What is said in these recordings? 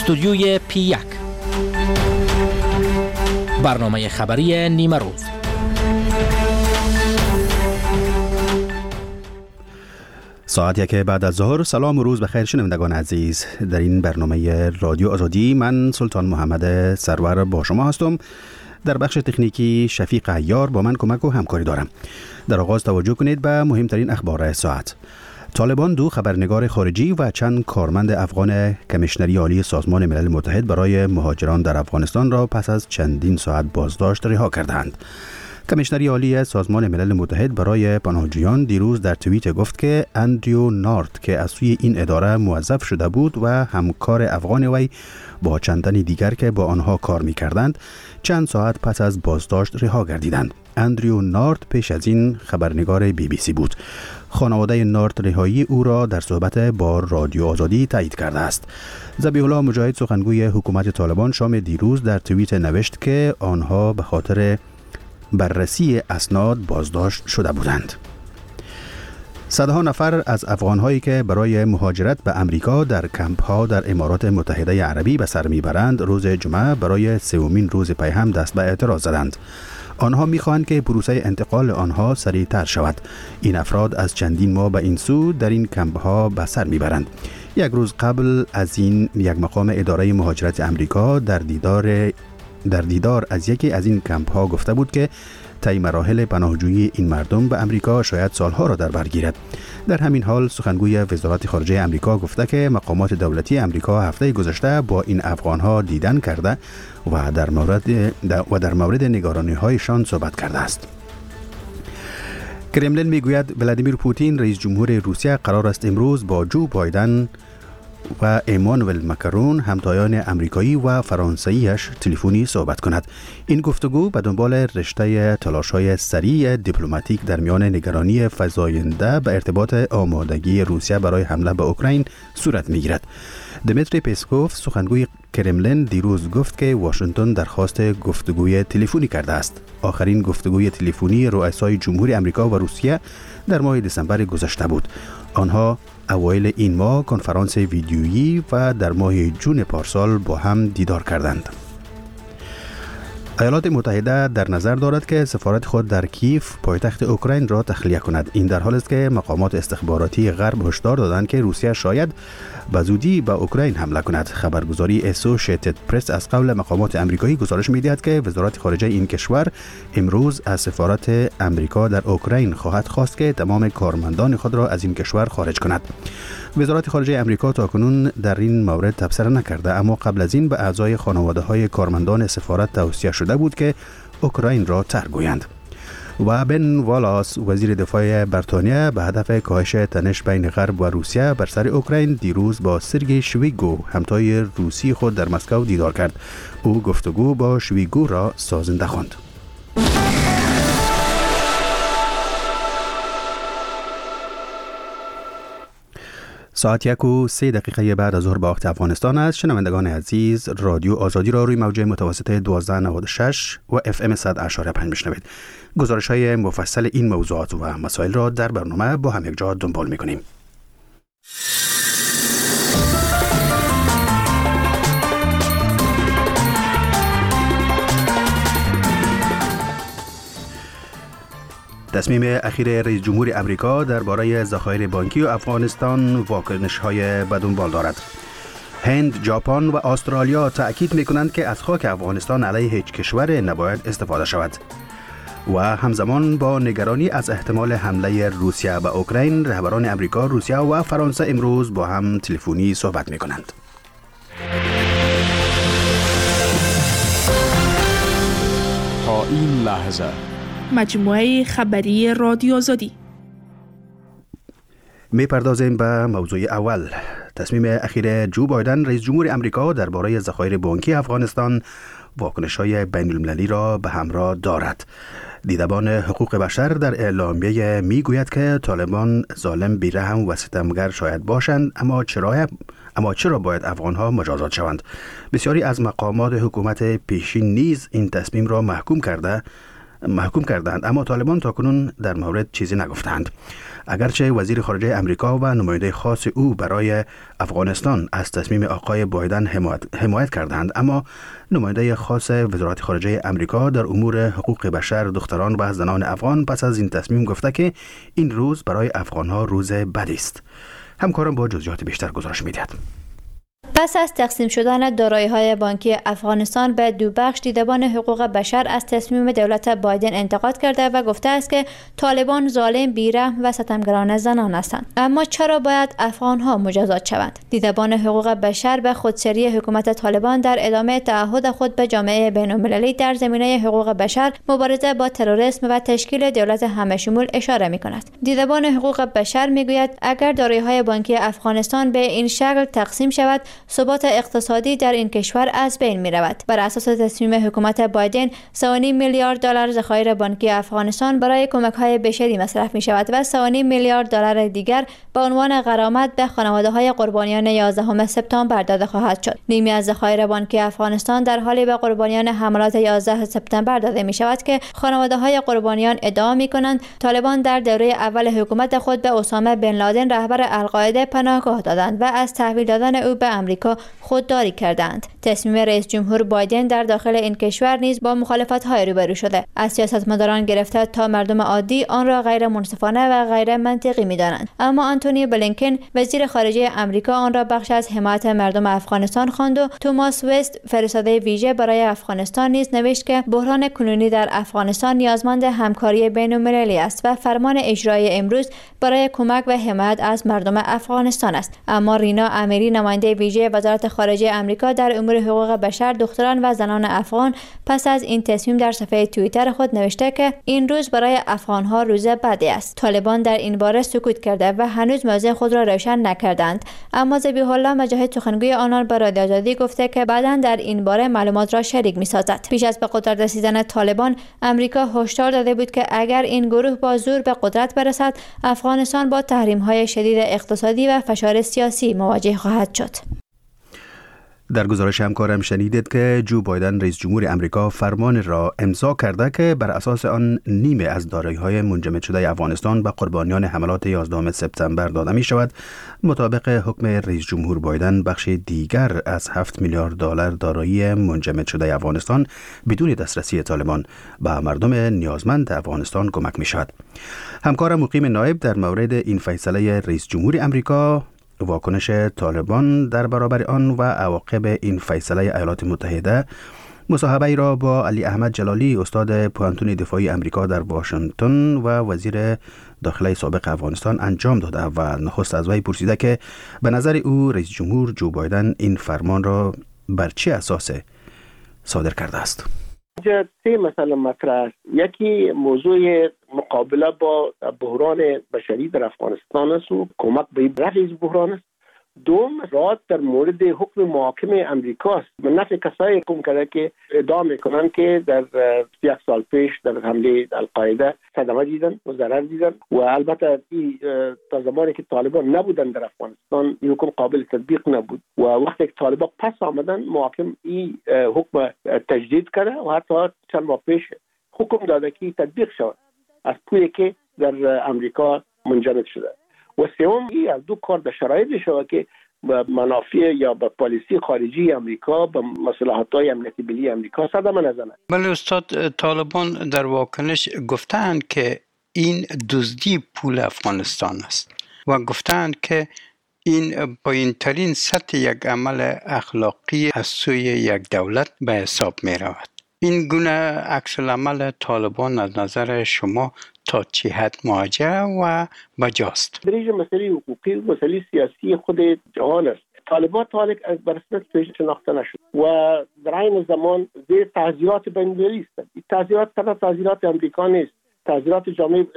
استودیوی P1 برنامه خبری نیمه روز. ساعت 1 بعد از ظهر. سلام و روز بخیر شنوندگان عزیز. در این برنامه رادیو آزادی من سلطان محمد سرور با شما هستم. در بخش تکنیکی شفیق عیار با من کمک و همکاری دارم. در آغاز توجه کنید به مهمترین اخبار ساعت. طالبان 2 خبرنگار خارجی و چند کارمند افغان کمیشنری عالی سازمان ملل متحد برای مهاجران در افغانستان را پس از چندین ساعت بازداشت رها کردند. کمیشنری عالی سازمان ملل متحد برای پناهجویان دیروز در توییت گفت که اندریو نارت که از سوی این اداره موظف شده بود و همکار افغان وی با چند تن دیگر که با آنها کار می‌کردند چند ساعت پس از بازداشت رها گردیدند. اندریو نارت پیش از این خبرنگار BBC بود. خانواده نارت رهایی او را در صحبت با رادیو آزادی تایید کرده است. ذبیح الله مجاهد سخنگوی حکومت طالبان شام دیروز در توییت نوشت که آنها به خاطر بررسی اسناد بازداشت شده بودند. صدها نفر از افغان‌هایی که برای مهاجرت به امریکا در کمپ‌ها در امارات متحده عربی به سر می‌برند روز جمعه برای سومین روز پی هم دست به اعتراض زدند. آنها می‌خواهند که پروسه انتقال آنها سریع‌تر شود. این افراد از چندین ماه به این سو در این کمپ‌ها به سر می‌برند. یک روز قبل از این یک مقام اداره مهاجرت امریکا در دیدار از یکی از این کمپ ها گفته بود که طی مراحل پناهجویی این مردم به امریکا شاید سالها را در بر گیرد. در همین حال سخنگوی وزارت خارجه امریکا گفته که مقامات دولتی امریکا هفته گذشته با این افغان ها دیدن کرده و در مورد نگرانی هایشان صحبت کرده است. کرملین میگوید ولادیمیر پوتین رئیس جمهور روسیه قرار است امروز با جو بایدن و ایمانوئل ماکرون همتایان امریکایی و فرانسویش تلفنی صحبت کند. این گفتگو به دنبال رشته تلاش‌های سریع دیپلماتیک در میان نگرانی فزاینده به ارتباط آمادگی روسیه برای حمله به اوکراین صورت می‌گیرد. دمیتری پسکوف سخنگوی کرملین دیروز گفت که واشنگتن درخواست گفتگوی تلفنی کرده است. آخرین گفتگوی تلفنی رؤسای جمهوری امریکا و روسیه در ماه دسامبر گذشته بود. آنها اوایل این ماه کنفرانس ویدیویی و در ماه جون پارسال با هم دیدار کردند. ایالات متحده در نظر دارد که سفارت خود در کیف پایتخت اوکراین را تخلیه کند. این در حالی است که مقامات استخباراتی غرب هشدار دادند که روسیه شاید به زودی به اوکراین حمله کند. خبرگزاری اسوشیتد پرس از قول مقامات آمریکایی گزارش می‌دهد که وزارت خارجه این کشور امروز از سفارت آمریکا در اوکراین خواهد خواست که تمام کارمندان خود را از این کشور خارج کند. وزارت خارجه آمریکا تاکنون در این مورد تبصره نکرده، اما قبل از این به اعضای خانواده‌های کارمندان سفارت توصیه شده بود که اوکراین را ترک گویند. و بن والاس وزیر دفاع بریتانیا به هدف کاهش تنش بین غرب و روسیه بر سر اوکراین دیروز با سرگئی شویگو همتای روسی خود در مسکو دیدار کرد. او گفتگو با شویگو را سازنده خواند. ساعت 1:03 بعد از ظهر به وقت افغانستان است. شنوندگان عزیز، رادیو آزادی را روی موج متوسط 1296 و FM 100.5 میشنوید. گزارش های مفصل این موضوعات و مسائل را در برنامه با هم یک جا دنبال میکنیم. تصمیم اخیر رئیس جمهور امریکا درباره ذخایر بانکی و افغانستان واکنش‌های به دنبال دارد. هند، ژاپن و استرالیا تأکید می‌کنند که از خاک افغانستان علیه هیچ کشور نباید استفاده شود. و همزمان با نگرانی از احتمال حمله روسیه به اوکراین، رهبران امریکا، روسیه و فرانسه امروز با هم تلفنی صحبت می‌کنند. تا این لحظه مجموعه خبری رادیو آزادی. می‌پردازیم به موضوع اول. تصمیم اخیر جو بایدن رئیس جمهور امریکا درباره ذخایر بانکی افغانستان واکنش‌های بین‌المللی را به همراه دارد. دیدبان حقوق بشر در اعلامیه میگوید که طالبان ظالم، بیرحم و ستمگر شاید باشند، اما چرا باید افغانها مجازات شوند؟ بسیاری از مقامات حکومت پیشین نیز این تصمیم را محکوم کرده محکوم کردند، اما طالبان تاکنون در مورد چیزی نگفتند. اگرچه وزیر خارجه امریکا و نماینده خاص او برای افغانستان از تصمیم آقای بایدن حمایت کردند، اما نماینده خاص وزارت خارجه امریکا در امور حقوق بشر، دختران و زنان افغان پس از این تصمیم گفته که این روز برای افغانها روز بدی است. همکارم با جزئیات بیشتر گزارش می‌دهد. پس از تقسیم شدن دارایی‌های بانکی افغانستان به دو بخش، دیدبان حقوق بشر از تصمیم دولت بایدن انتقاد کرده و گفته است که طالبان ظالم، بی‌رحم و ستمگران زنان هستند. اما چرا باید افغان‌ها مجازات شوند؟ دیدبان حقوق بشر به خودسری حکومت طالبان در ادامه تعهد خود به جامعه بین‌المللی در زمینه حقوق بشر، مبارزه با تروریسم و تشکیل دولت همه‌شمول اشاره می‌کند. دیدبان حقوق بشر می‌گوید اگر دارایی‌های بانکی افغانستان به این شکل تقسیم شود، ثبات اقتصادی در این کشور از بین می رود. بر اساس تصمیم حکومت بایدن، 3.5 میلیارد دلار ذخایر بانکی افغانستان برای کمک‌های بشری مصرف می شود و 3.5 میلیارد دلار دیگر به عنوان غرامت به خانواده‌های قربانیان 11 سپتامبر داده خواهد شد. نیمی از ذخایر بانکی افغانستان در حالی به قربانیان حملات 11 سپتامبر داده می شود که خانواده‌های قربانیان ادعا می کنند طالبان در دوره اول حکومت خود به اسامه بن لادن رهبر القاعده پناهگاه دادند و از تحویل دادن او به امریکا خودداری کردند. تصمیم رئیس جمهور بایدن در داخل این کشور نیز با مخالفت‌های روبرو شده. از سیاستمداران گرفته تا مردم عادی آن را غیر منصفانه و غیر منطقی می‌دانند. اما آنتونی بلینکن وزیر خارجه امریکا آن را بخش از حمایت مردم افغانستان خواند و توماس وست فرستاده ویژه برای افغانستان نیز نوشت که بحران کنونی در افغانستان نیازمند همکاری بین‌المللی است و فرمان اجرایی امروز برای کمک و حمایت از مردم افغانستان است. اما رینا امیری، نماینده ویژه وزارت خارجه امریکا در امور حقوق بشر، دختران و زنان افغان، پس از این تصمیم در صفحه توییتر خود نوشته که این روز برای افغان‌ها روز بدی است. طالبان در این باره سکوت کرده و هنوز موضع خود را روشن نکردند، اما ذبیح الله مجاهد، سخنگوی آنان، به رادیو آزادی گفته که بعداً در این باره معلومات را شریک می‌سازد. پیش از به قدرت رسیدن طالبان، امریکا هشدار داده بود که اگر این گروه با زور به قدرت برسد، افغانستان با تحریم‌های شدید اقتصادی و فشار سیاسی مواجه خواهد شد. در گزارش همکارم شنیدید که جو بایدن رئیس جمهور امریکا فرمان را امضا کرده که بر اساس آن نیمه از دارایی‌های منجمد شده افغانستان به قربانیان حملات 11 سپتامبر داده می شود. مطابق حکم رئیس جمهور بایدن، بخش دیگر از 7 میلیارد دلار دارایی منجمد شده افغانستان بدون دسترسی طالبان به مردم نیازمند افغانستان کمک می شود. همکارم مقیم نایب در مورد این فیصله رئیس جمهور امریکا، واکنش طالبان در برابر آن و عواقب این فیصله ایالات متحده، مصاحبه را با علی احمد جلالی، استاد پوهنتون دفاعی امریکا در واشنگتن و وزیر داخلی سابق افغانستان انجام داده و نخست از وی پرسیده که به نظر او رئیس جمهور جو بایدن این فرمان را بر چه اساس صادر کرده است. اینجا 3 مسئله مطرح است. یکی موضوع مقابله با بحران بشری در افغانستان است و کمک به رفع این بحران است. دوم، رعایت در مورد حکم محاکم امریکا است. به نفع کسایی حکم کرده که ادعا میکنند که در 1 سال پیش در حمله القاعده صدمه دیدن و ضرر دیدن و البته تا زمانی که طالبان نبودن در افغانستان این حکم قابل تطبیق نبود و وقتی که طالبان پس آمدن محاکم این حکم تجدید کرده و حتی چند ماه پیش حکم داده که تطبیق شود از پولی که در امریکا منجمد شده. و سوم، این از دو کار در شرایطی شود که به منافع یا به پالیسی خارجی امریکا، به مصالحات‌های امنیتی ملی امریکا صدمه نزنه. بله استاد، طالبان در واکنش گفتند که این دزدی پول افغانستان است و گفتند که این پایین‌ترین سطح یک عمل اخلاقی از سوی یک دولت به حساب می رود. این گونه عکس العمل طالبان از نظر شما تا چه حد مواجه و بجاست؟ دریج مسئله حقوقی و مسئله سیاسی خود جهان است. طالبان تالک از برسنت شناخته نشد و در این زمان زیر تعزیرات بین‌المللی است. این تعزیرات فقط تعزیرات امریکا نیست، تعزیرات جامعه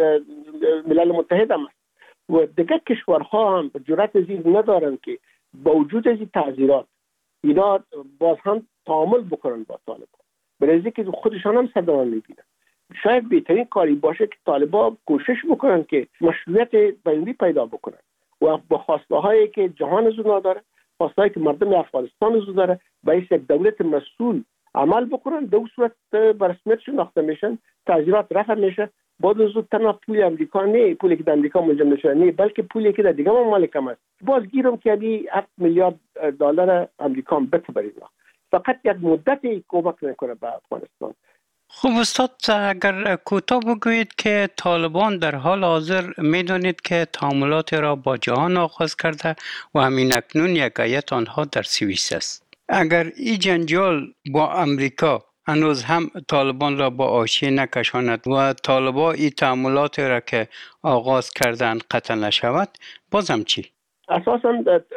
ملل متحد هم است و دیگر کشورها هم جرأت زیر ندارند که با وجود از این تعزیرات اینا باز هم تعامل بکنن با طالبان، برای که خودشان هم صدمه می‌بینند. شاید بهترین کاری باشه که طالبان کوشش بکنن که مشروعیت بین‌المللی پیدا بکنن و با خواسته‌هایی که جهان از اونها داره، خواسته‌هایی که مردم افغانستان از اون داره، باعث یک دولت مسئول عمل بکنن، به صورت به رسمیت شناخته میشن، تغییرات رفع میشه. بعد از تنها پول امریکا نه، پولی که در امریکا منجمد شده نه، بلکه پولی که در دیگه ممالک هم است. باز گیرم که 7 میلیارد دلار امریکا هم بتبرید، فقط یک مدتی کمک نکنه به افغانستان. خب استاد، اگر کوتاه بگویید که طالبان در حال حاضر میدونید که تعاملات را با جهان آغاز کرده و همین اکنون یک هیئت آنها در سوئیس است. اگر این جنجال با امریکا هنوز هم طالبان را با حاشیه نکشاند و طالبان این تعاملات را که آغاز کردن قطع نشود، بازم چی؟ اساسا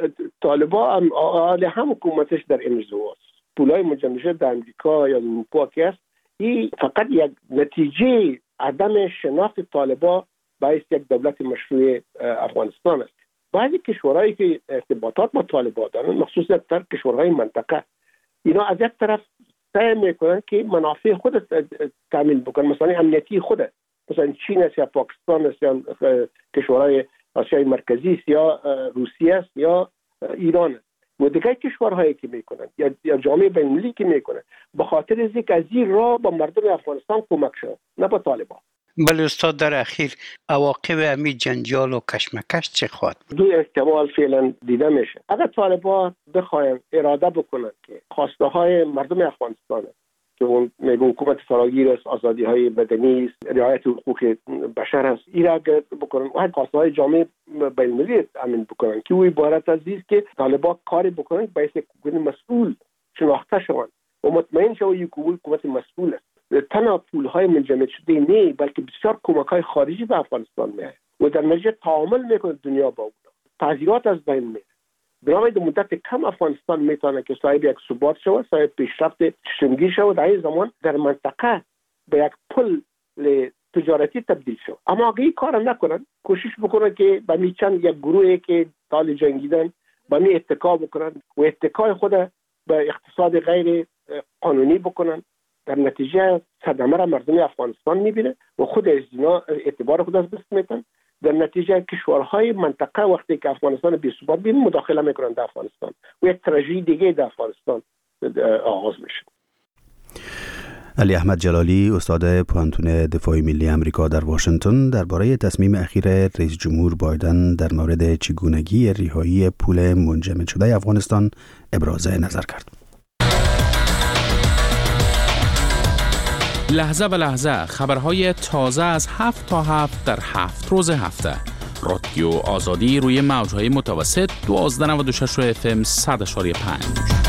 طالبان هم حکومتش در انزواست. پولای منجمد در امریکا یا اروپا که است، این فقط یک نتیجه عدم شناخت طالبان باعث یک دولت مشروع افغانستان است. بعضی کشورهایی که ارتباطات با طالبان دارند، مخصوصا در کشورهای منطقه، اینا از یک طرف سعی میکنن که منافع خود تامین بکنن، مثلا امنیتی خود، مثلا چین است یا پاکستان است یا کشورهای آسیای مرکزی است یا روسیه است یا ایران است. و دیگه کشورهایی که میکنن یا جامعه بین‌المللی که میکنن، به خاطر اینکه از این راه با مردم افغانستان کمک شد، نه با طالبان. بله استاد، در اخیر عواقب همین جنجال و کشمکش چه خواهد؟ دو احتمال فعلا دیده میشه. اگر طالبان بخواین اراده بکنن که خواسته های مردم افغانستان که اون میگه حکومت فراگیر است، آزادی های مدنی است، رعایت حقوق بشر است، این را بکنن و خواسته های جامعه بین‌المللی امین بکنن که او عبارت از است که طالبان کاری بکنن باعث حکومت مسئول شناخته شوند و مطمئن شوند یک حکومت مسئول است. تنها پولهای منجمد شده نه، بلکه بسیار کمک‌های خارجی به افغانستان میاد و در نتیجه تعامل میکنه دنیا با اون، تعذیرات از بین میره. برای مدت کم افغانستان میتونه که صاحب یک ثبات شود، صاحب پیشرفت چشمگیر شود، در این زمان در منطقه به یک پل تجارتی تبدیل شود. اما اگه این کار نکنن، کوشش بکنن که به میچند یک گروهی که طال جنگیدن به می اتکا بکنن و اتکای خود به اقتصاد غیر قانونی بکنن، در نتیجه صدمه را مردم افغانستان میبینه و خود از اینا اعتبار خود از دست میتن. در نتیجه کشورهای منطقه وقتی که افغانستان بی ثبات ببینه مداخله میکنن در افغانستان و یک تراژدی دیگه در افغانستان آغاز میشه. علی احمد جلالی، استاد پوهنتون دفاع ملی امریکا در واشنگتن، درباره تصمیم اخیر رئیس جمهور بایدن در مورد چگونگی رهایی پول منجمد شده افغانستان ابراز نظر کرد. لحظه به لحظه خبرهای تازه از 7 تا 7 در 7 روز هفته. رادیو آزادی روی موجهای متوسط 1296 FM 100.5.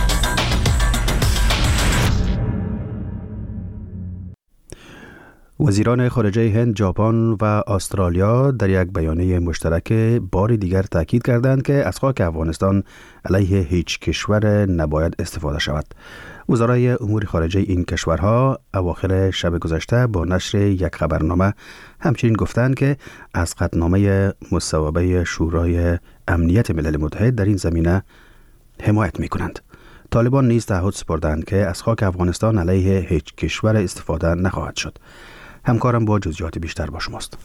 وزیران خارجه هند، ژاپن و استرالیا در یک بیانیه مشترک بار دیگر تاکید کردند که از خاک افغانستان علیه هیچ کشور نباید استفاده شود. وزرای امور خارجه این کشورها اواخر شب گذشته با نشر یک خبرنامه همچنین گفتند که از قطعنامه مصوبه شورای امنیت ملل متحد در این زمینه حمایت می‌کنند. طالبان نیز تعهد سپردند که از خاک افغانستان علیه هیچ کشور استفاده نخواهد شد. همکارم با جزئیات بیشتر با شماست.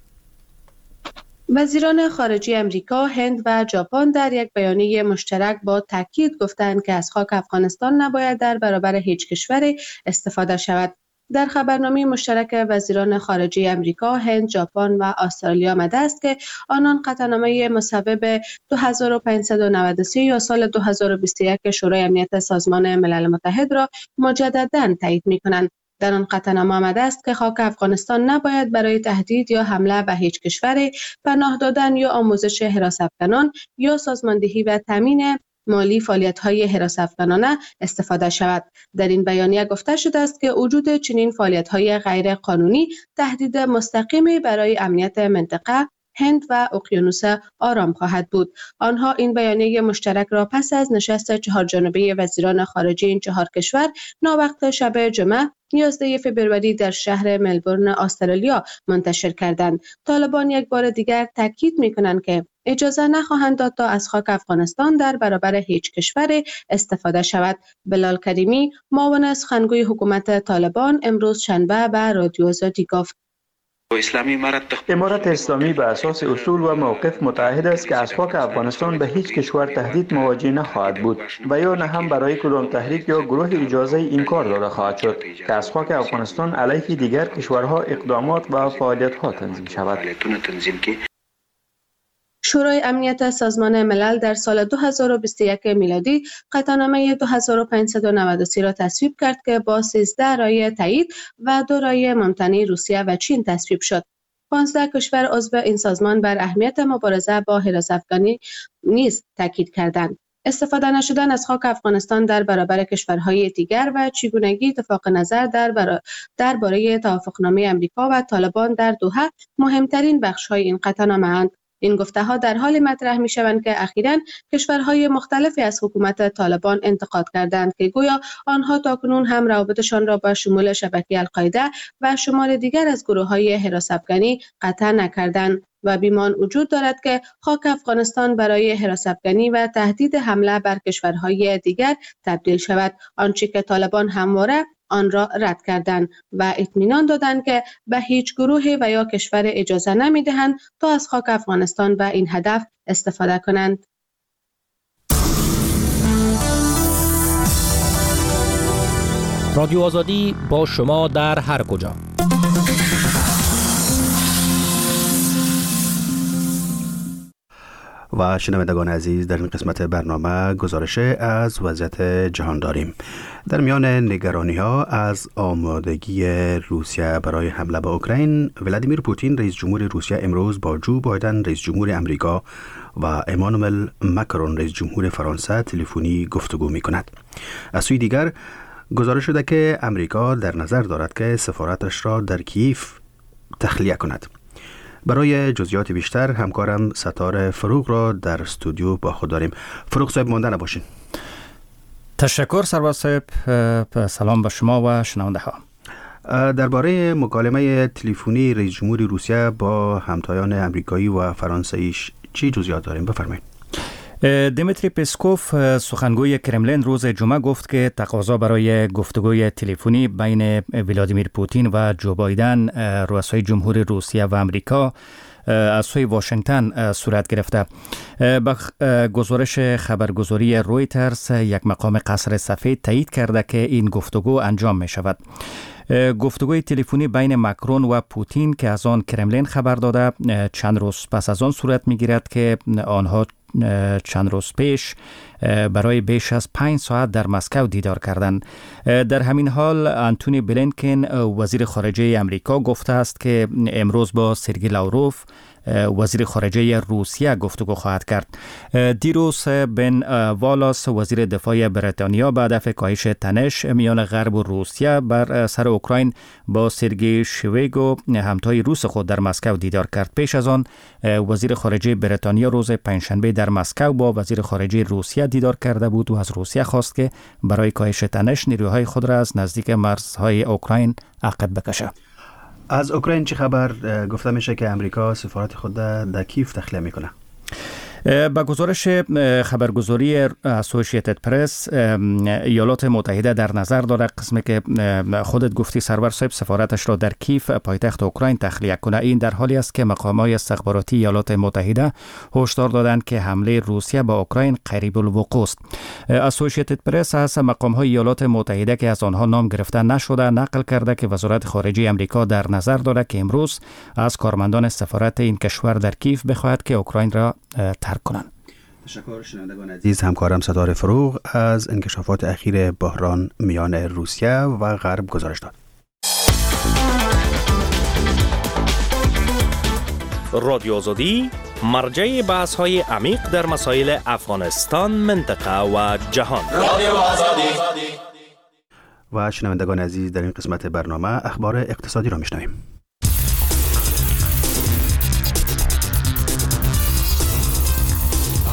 وزیران خارجه امریکا، هند و ژاپن در یک بیانیه مشترک با تاکید گفتند که از خاک افغانستان نباید در برابر هیچ کشوری استفاده شود. در خبرنامه مشترک وزیران خارجه امریکا، هند، ژاپن و استرالیا آمده است که آنان قطعنامه مصوب 2593 یا سال 2021 شورای امنیت سازمان ملل متحد را مجدداً تایید می‌کنند. در آن قطعنامه آمده است که خاک افغانستان نباید برای تهدید یا حمله به هیچ کشوری، پناه دادن یا آموزش حراس‌افکنان یا سازماندهی و تامین مالی فعالیت‌های حراس‌افکنانه استفاده شود. در این بیانیه گفته شده است که وجود چنین فعالیت‌های غیر قانونی تهدید مستقیمی برای امنیت منطقه، هند و اقیانوس آرام خواهد بود. آنها این بیانیه مشترک را پس از نشست 4 جانبه وزیران خارجه این 4 کشور ناوقت شب جمعه 11 فبروری در شهر ملبورن استرالیا منتشر کردند. طالبان یک بار دیگر تاکید می‌کنند که اجازه نخواهند داد تا از خاک افغانستان در برابر هیچ کشور استفاده شود. بلال کریمی، معاون سخنگوی حکومت طالبان، امروز شنبه به رادیو آزادی گفت. امارت اسلامی به اساس اصول و موقف متعهد است که از خاک افغانستان به هیچ کشور تهدید مواجه نخواهد بود و یا نه هم برای کدام تحریک یا گروه اجازه این کار داده خواهد شد که از خاک افغانستان علیه دیگر کشورها اقدامات و فعالیت‌ها تنظیم شود. شورای امنیت سازمان ملل در سال 2021 میلادی قطعنامه 2593 را تصویب کرد که با 13 رای تایید و 2 رای ممتنع روسیه و چین تصویب شد. 15 کشور عضو این سازمان بر اهمیت مبارزه با حراس افغانی نیز تاکید کردند. استفاده نشدن از خاک افغانستان در برابر کشورهای دیگر و چگونگی اتفاق نظر درباره توافقنامه امریکا و طالبان در دوحه مهمترین بخش‌های این قطعنامه‌اند. این گفته‌ها در حال مطرح می‌شوند که اخیراً کشورهای مختلفی از حکومت طالبان انتقاد کردند که گویا آنها تاکنون هم روابطشان را با شمول شبکه القاعده و شمار دیگر از گروه‌های حراس افغانی قطع نکردند و بیمان وجود دارد که خاک افغانستان برای حراس افغانی و تهدید حمله بر کشورهای دیگر تبدیل شود، آنچه که طالبان همواره آن را رد کردند و اطمینان دادند که به هیچ گروه و یا کشور اجازه نمی‌دهند تا از خاک افغانستان به این هدف استفاده کنند. رادیو آزادی با شما در هر کجا. و شنوندگان عزیز، در این قسمت برنامه گزارش از وضعیت جهان داریم. در میان نگرانی‌ها از آمادگی روسیه برای حمله به اوکراین، ولادیمیر پوتین رئیس جمهور روسیه امروز با جو بایدن رئیس جمهور امریکا و امانوئل ماکرون رئیس جمهور فرانسه تلفنی گفتگو می‌کند. از سوی دیگر گزارش شده که امریکا در نظر دارد که سفارتش را در کیف تخلیه کند. برای جزئیات بیشتر همکارم ستاره فروغ را در استودیو با خود داریم. فروغ صاحب مانده نباشین. تشکر سرور صاحب. سلام به شما و شنونده ها. درباره مکالمه تلفنی رئیس جمهور روسیه با همتایان امریکایی و فرانسویش چی جزئیات داریم؟ بفرمایید. دیمیتری پسکوف سخنگوی کرملین روز جمعه گفت که تقاضا برای گفتگوی تلفنی بین ولادیمیر پوتین و جو بایدن رؤسای جمهور روسیه و امریکا از سوی واشنگتن صورت گرفته. با گزارش خبرگزاری رویترز، یک مقام قصر سفید تایید کرده که این گفتگو انجام می شود. گفتگوی تلفنی بین ماکرون و پوتین که از آن کرملین خبر داده چند روز پس از آن صورت می گیرد که آنها چند روز پیش برای بیش از 5 ساعت در مسکو دیدار کردند. در همین حال آنتونی بلینکن وزیر خارجه امریکا گفته است که امروز با سرگئی لاوروف وزیر خارجه روسیه گفتگو خواهد کرد. دیروز بن والاس وزیر دفاع بریتانیا به هدف کاهش تنش میان غرب و روسیه بر سر اوکراین با سرگئی شویگو همتای روس خود در مسکو دیدار کرد. پیش از آن وزیر خارجه بریتانیا روز پنجشنبه در مسکو با وزیر خارجه روسیه دیدار کرده بود و از روسیه خواست که برای کاهش تنش نیروهای خود را از نزدیک مرزهای اوکراین عقب بکشه. از اوکراین چه خبر؟ گفته میشه که امریکا سفارت خود در کیف تخلیه میکنه. با گزارش خبرگزاری اسوسییتد پرس، ایالات متحده در نظر داره قسمی که خودت گفتی سرور صاحب سفارتش را در کیف پایتخت اوکراین تخلیه کنه. این در حالی است که مقامات استخباراتی ایالات متحده هشدار دادند که حمله روسیه با اوکراین قریب الوقوع است. اسوسییتد پرس از مقامات ایالات متحده که از آنها نام گرفته نشده نقل کرده که وزارت خارجه امریکا در نظر داره که امروز از کارمندان سفارت این کشور در کیف بخواهد که اوکراین را ترک کنند. تشکر شنوندگان عزیز. همکارم ستاره فروغ از انکشافات اخیر بحران میان روسیه و غرب گزارش داد. رادیو آزادی مرجع بحث های عمیق در مسائل افغانستان، منطقه و جهان. رادیو آزادی. و شنوندگان عزیز، در این قسمت برنامه اخبار اقتصادی را میشنویم.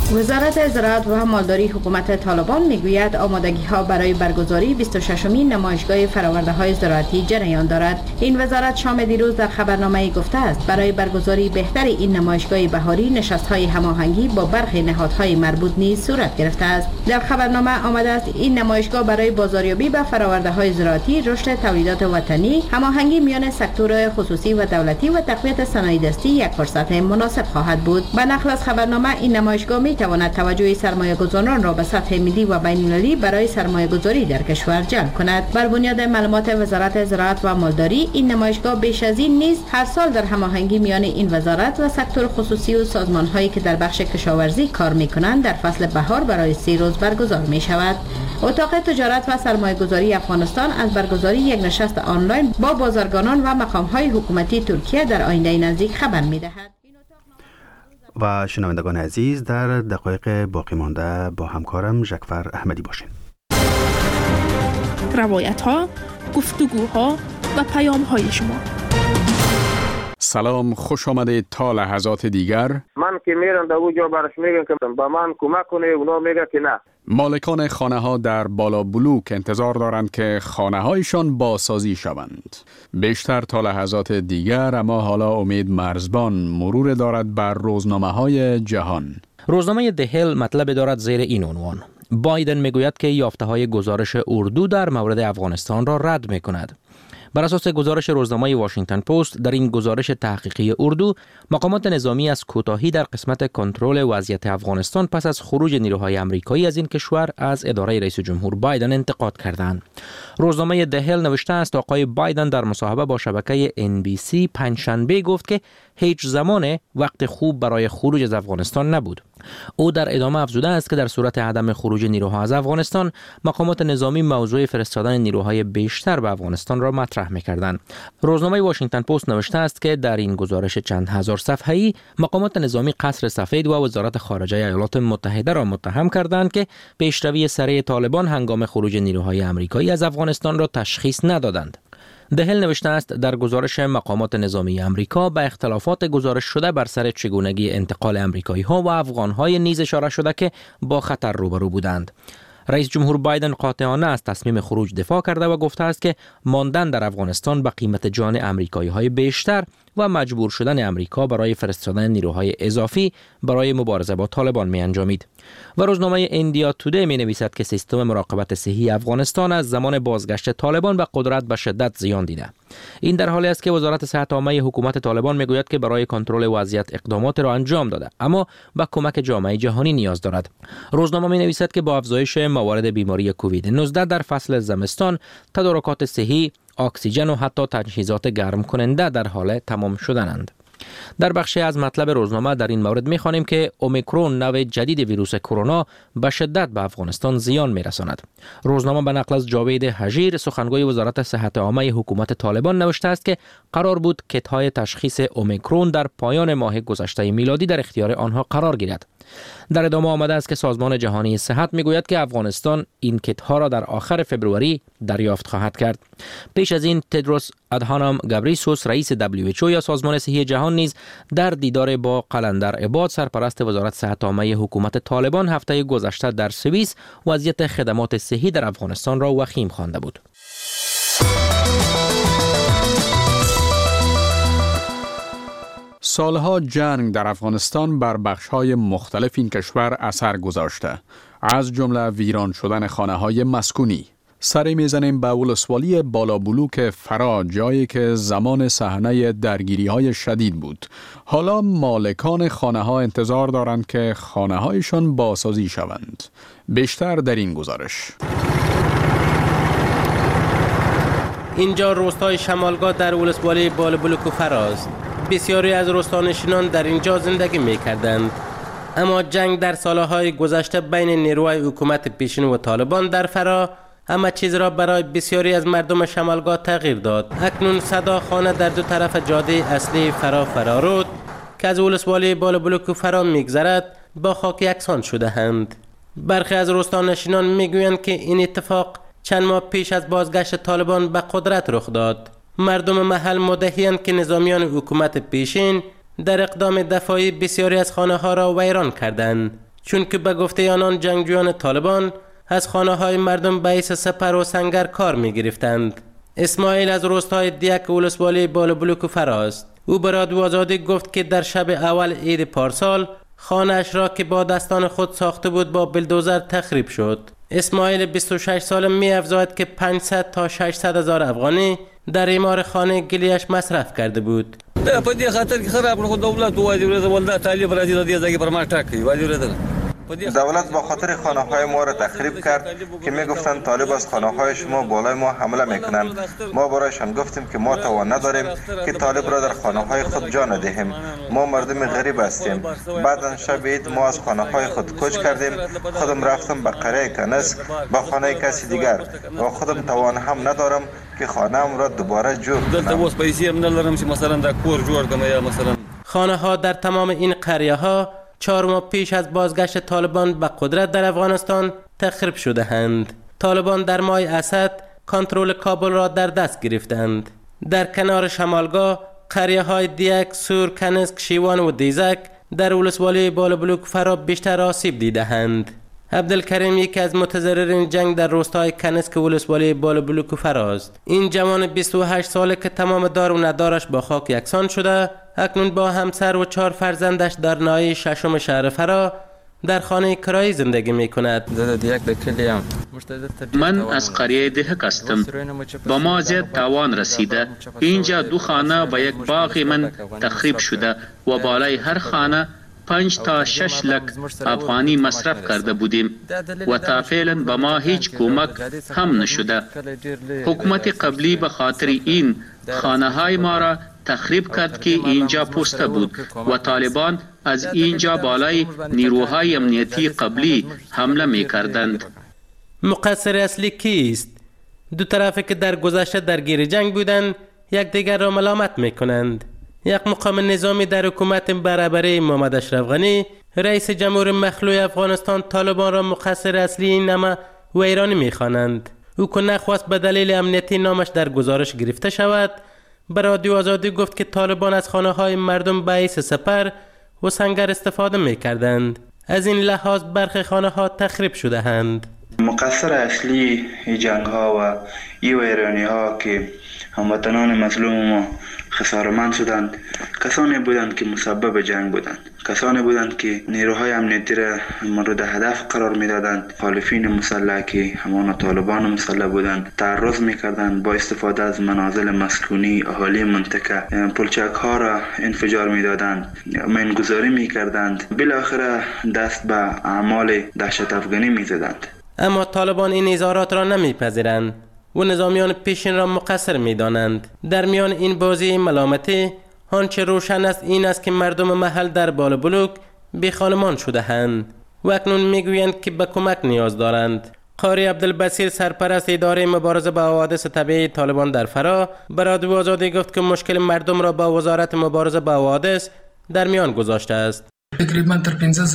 وزارت زراعت و مالداری حکومت طالبان میگوید آمادگی ها برای برگزاری 26مین نمایشگاه فراورده های زراعتی جریان دارد. این وزارت شام دیروز در خبرنامه گفته است برای برگزاری بهتر این نمایشگاه بهاری نشست های هماهنگی با برخی نهادهای مربوط نیز صورت گرفته است. در خبرنامه آمده است این نمایشگاه برای بازاریابی به فراورده های زراعتی، رشد تولیدات وطنی، هماهنگی میان سکتور خصوصی و دولتی و تقویت صنایع دستی یک فرصت مناسب خواهد بود. به نقل از خبرنامه این نمایشگاه میتواند توجه سرمایه‌گذاران را به سطح ملی و بین‌المللی برای سرمایه‌گذاری در کشور جلب کند. بر بنیاد معلومات وزارت زراعت و مالداری این نمایشگاه بیش از این نیز هر سال در هماهنگی میان این وزارت و سکتور خصوصی و سازمان‌هایی که در بخش کشاورزی کار می‌کنند در فصل بهار برای 3 روز برگزار می‌شود. اتاق تجارت و سرمایه‌گذاری افغانستان از برگزاری یک نشست آنلاین با بازرگانان و مقام‌های حکومتی ترکیه در آینده نزدیک خبر می‌دهد. و شنوندگان عزیز، در دقایق باقی مانده با همکارم ژکفر احمدی باشین. روایت‌ها، گفتگوها و پیام‌های شما. سلام، خوش آمدید تا لحظات دیگر. من که میرم در اونجا برش میگم که با من کمک کنه، اونا میگه که نه. مالکان خانه ها در بالا بلوک انتظار دارند که خانه هایشان بازسازی شوند. بیشتر تا لحظات دیگر، اما حالا امید مرزبان مرور دارد بر روزنامه های جهان. روزنامه دهل مطلب دارد زیر این عنوان: بایدن میگوید که یافته های گزارش اردو در مورد افغانستان را رد میکند. بر اساس گزارش روزنامه واشنگتن پست، در این گزارش تحقیقی اردو، مقامات نظامی از کوتاهی در قسمت کنترل وضعیت افغانستان پس از خروج نیروهای آمریکایی از این کشور از اداره رئیس جمهور بایدن انتقاد کردند. روزنامه دهل نوشته است آقای بایدن در مصاحبه با شبکه NBC پنجشنبه گفت که هیچ زمان وقت خوب برای خروج از افغانستان نبود. او در ادامه افزوده است که در صورت عدم خروج نیروها از افغانستان، مقامات نظامی موضوع فرستادن نیروهای بیشتر به افغانستان را مطرح می‌کردند. روزنامه واشنگتن پست نوشته است که در این گزارش چند هزار صفحه‌ای، مقامات نظامی قصر سفید و وزارت خارجه ایالات متحده را متهم کردند که پیشروی سریع طالبان هنگام خروج نیروهای آمریکایی از افغانستان را تشخیص ندادند. دهل نوشته است در گزارش مقامات نظامی آمریکا به اختلافات گزارش شده بر سر چگونگی انتقال آمریکایی ها و افغان های نیز اشاره شده که با خطر روبرو بودند. رئیس جمهور بایدن قاطعانه از تصمیم خروج دفاع کرده و گفته است که ماندن در افغانستان به قیمت جان آمریکایی های بیشتر و مجبور شدن آمریکا برای فرستادن نیروهای اضافی برای مبارزه با طالبان می انجامید. و روزنامه ایندیا تودی می نویسد که سیستم مراقبت صحی افغانستان از زمان بازگشت طالبان به قدرت به شدت زیان دیده. این در حالی است که وزارت صحت عامه حکومت طالبان می گوید که برای کنترل وضعیت اقدامات را انجام داده، اما با کمک جامعه جهانی نیاز دارد. روزنامه می نویسد که با افزایش موارد بیماری کووید 19 در فصل زمستان، تدارکات صحی، اکسیژن و حتی تجهیزات گرم کننده در حال تمام شدنند. در بخشی از مطلب روزنامه در این مورد می‌خوانیم که اومیکرون نوع جدید ویروس کرونا به شدت به افغانستان زیان می‌رساند. روزنامه به نقل از جاوید حجیر، سخنگوی وزارت صحت عامه حکومت طالبان، نوشته است که قرار بود کیت‌های تشخیص اومیکرون در پایان ماه گذشته میلادی در اختیار آنها قرار گیرد. در ادامه آمده است که سازمان جهانی صحت میگوید که افغانستان این کیت‌ها را در آخر فوریه دریافت خواهد کرد. پیش از این تدروس ادهانام گبریسوس، رئیس WHO یا سازمان صحی جهان، نیز در دیدار با قلندر عباد، سرپرست وزارت صحت عامه حکومت طالبان، هفته گذشته در سوئیس وضعیت خدمات صحی در افغانستان را وخیم خوانده بود. سالها جنگ در افغانستان بر بخش‌های مختلف این کشور اثر گذاشته، از جمله ویران شدن خانه‌های مسکونی. سری میزنیم به ولسوالی بالا بلوک فرا، جایی که زمان صحنه درگیری‌های شدید بود. حالا مالکان خانه‌ها انتظار دارند که خانه‌هایشان بازسازی شوند. بیشتر در این گزارش. اینجا روستای شمالگاه در ولسوالی بالا بلوک و فراست. بسیاری از روستانشینان در اینجا زندگی می‌کردند، اما جنگ در سالهای گذشته بین نیروهای حکومت پیشین و طالبان در فرا همه چیز را برای بسیاری از مردم شمالگاه تغییر داد. اکنون صدا خانه در دو طرف جاده اصلی فرارود که از ولسوالی بالا بلوک و فرا می‌گذرد با خاک یکسان شده اند. برخی از روستانشینان می‌گویند که این اتفاق چند ماه پیش از بازگشت طالبان به قدرت رخ داد. مردم محل مدعی‌اند که نظامیان حکومت پیشین در اقدام دفاعی بسیاری از خانه‌ها را ویران کردند، چون که به گفته آنان جنگجویان طالبان از خانه‌های مردم به حیث سپر و سنگر کار می‌گرفتند. اسماعیل از روستای دیک ولسوالی بالابلوک و فراست. او به رادیو آزادی گفت که در شب اول عید پارسال خانه‌اش را که با دستان خود ساخته بود با بلدوزر تخریب شد. اسماعیل 26 ساله می‌افزاید که 500 تا 600 هزار افغانی در اعمار خانه گلیش مصرف کرده بود. په دې خاطر کې خراب کړو دولت وایي ولدا طالب راځي د دې ځای پر ما ټاکي وایي دولت با خاطر خانه های ما را تخریب کرد که می گفتند طالب از خانه های شما بالای ما حمله میکنند. ما برایشان گفتیم که ما توان نداریم که طالب را در خانه های خود جا ندهیم. ما مردم غریب هستیم. بعد شب عید ما از خانه های خود کوچ کردیم. خودم رفتم به قریه کنس با خانه کسی دیگر و خودم توان هم ندارم که خانه ام را دوباره جور کنم. خانه ها در تمام این قریه ها 4 ماه پیش از بازگشت طالبان به قدرت در افغانستان تخریب شده اند. طالبان در ماه اسد کنترل کابل را در دست گرفتند. در کنار شمالگاه قریه های دیک، سور، کنسک، شیوان و دیزک در ولسوالی بالابلوک فرا بیشتر آسیب دیده اند. عبدالکریم یکی از متضررین جنگ در روستای کنسک ولسوالی بالابلوک فراست. این جوان 28 ساله که تمام دار و ندارش با خاک یکسان شده، اکنون با همسر و 4 فرزندش در ناحیه 6 شهر فرا در خانه کرایی زندگی می کند. من از قریه دهک هستم. با ما زیاد تاوان رسیده. اینجا 2 خانه و 1 باغ من تخریب شده و بالای هر خانه 5 تا 6 لک افغانی مصرف کرده بودیم و تا فعلا به ما هیچ کمک هم نشده. حکومت قبلی به خاطر این خانه های ما را تخریب کرد که اینجا پوسته بود و طالبان از اینجا بالای نیروهای امنیتی قبلی حمله می کردند. مقصر اصلی کیست؟ دو طرفی که در گذشته درگیر جنگ بودند یکدیگر را ملامت می کنند. یک مقام نظامی در حکومت برابری محمد اشرف غنی رئیس جمهور مخلوع افغانستان طالبان را مقصر اصلی این نمه و ایرانی می خوانند. او که نخواست به دلیل امنیتی نامش در گزارش گرفته شود، به رادیو آزادی گفت که طالبان از خانه های مردم به حیث سپر و سنگر استفاده می کردند. از این لحاظ برخی خانه ها تخریب شده اند. مقصر اصلی جنگ ها و ایرانی ها که هموطنان مظلوم ما خسارمند شدند کسانی بودند که مسبب جنگ بودند، کسانی بودند که نیروهای امنیتی را مورد هدف قرار میدادند. مخالفین مسلح که همان طالبان مسلح بودند تعرض میکردند، با استفاده از منازل مسکونی اهالی منطقه پلچک ها را انفجار میدادند، مینگذاری میکردند، بالاخره دست به اعمال دهشت افغانی میزدند. اما طالبان این اظهارات را نمیپذیرند و نظامیان پیشین را مقصر می‌دانند. در میان این بازی ملامتی آنچه روشن است این است که مردم محل در بالابلوک بیخانمان شده اند و اکنون میگویند که به کمک نیاز دارند. قاری عبدالبصیر سرپرست اداره مبارزه با حوادث طبیعی طالبان در فرا به رادیو آزادی گفت که مشکل مردم را با وزارت مبارزه با حوادث در میان گذاشته است. تقریبا تر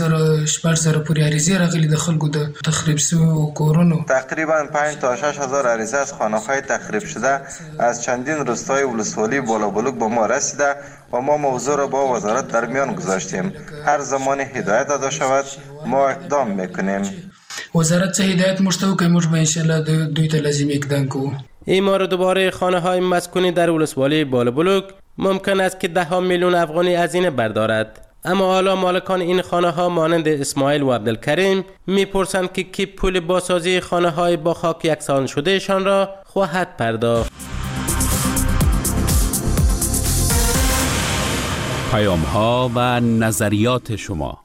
15,000 پورې عریضې راغلي د خلکو د تخریب شویو کورونو. تقریبا 5 تا 6,000 عریضه از خانه‌های تخریب شده از چندین روستای ولسوالی بالابلوک به ما رسیده و ما موضوع را با وزارت در میان گذاشتیم. هر زمان هدایت داده شود ما اقدام میکنیم. وزارت چه هدایت موږ ته وکړي موږ به انشاءالله دوی ته لازم اقدام کوو. اعمار دوباره خانه‌های مسکونی در ولسوالی بالابلوک ممکن است که 10 میلیون افغانی هزینه بردارد. اما حالا مالکان این خانه ها مانند اسماعیل و عبدالکریم میپرسند که کی پول بازسازی خانه های با خاک یکسان شده شان را خواهد پرداخت. پیام ها و نظریات شما.